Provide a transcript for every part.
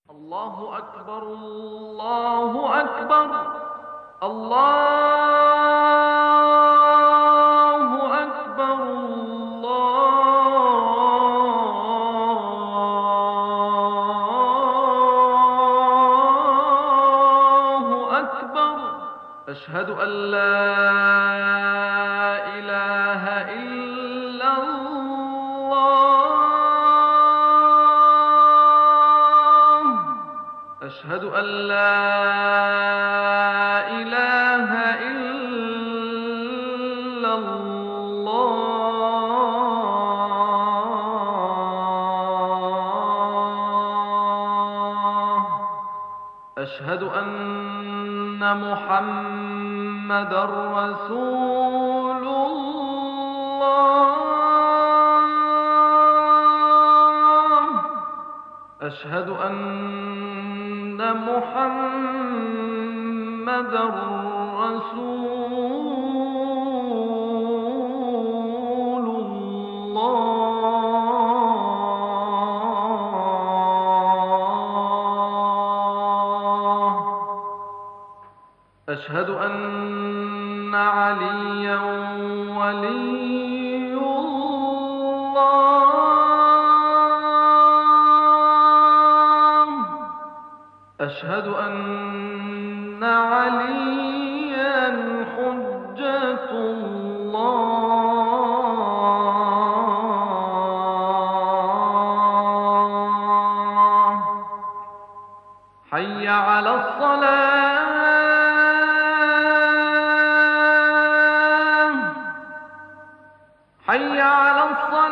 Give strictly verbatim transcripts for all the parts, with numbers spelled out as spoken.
الله أكبر الله أكبر الله أكبر الله أكبر. أشهد أن لا إله إلا الله. أشهد أن لا إله إلا الله. أشهد أن محمدًا رسول الله. أشهد أن محمدًا رسول الله. أشهد أن عليا ولي الله. أشهد أن عليا حجة الله. حي على الصلاة. حي على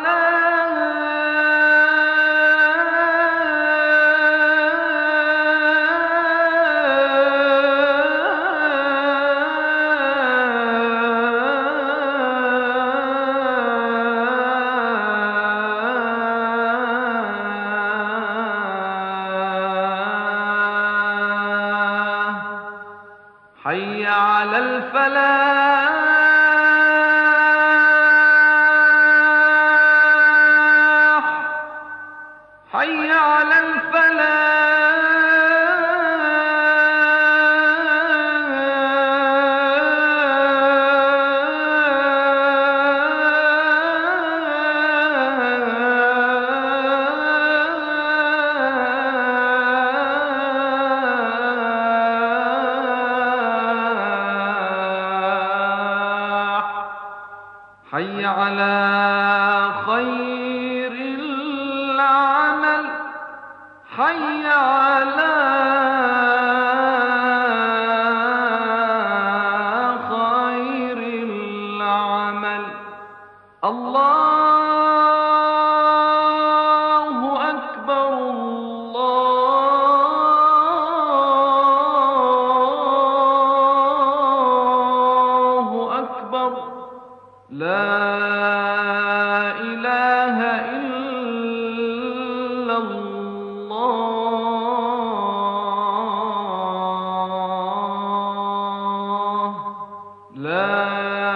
الصلاة. حي على الفلاح. حي على الفلاح. حي على خير العمل. حي على خير العمل. الله أكبر الله أكبر. لا إله إلا الله. لا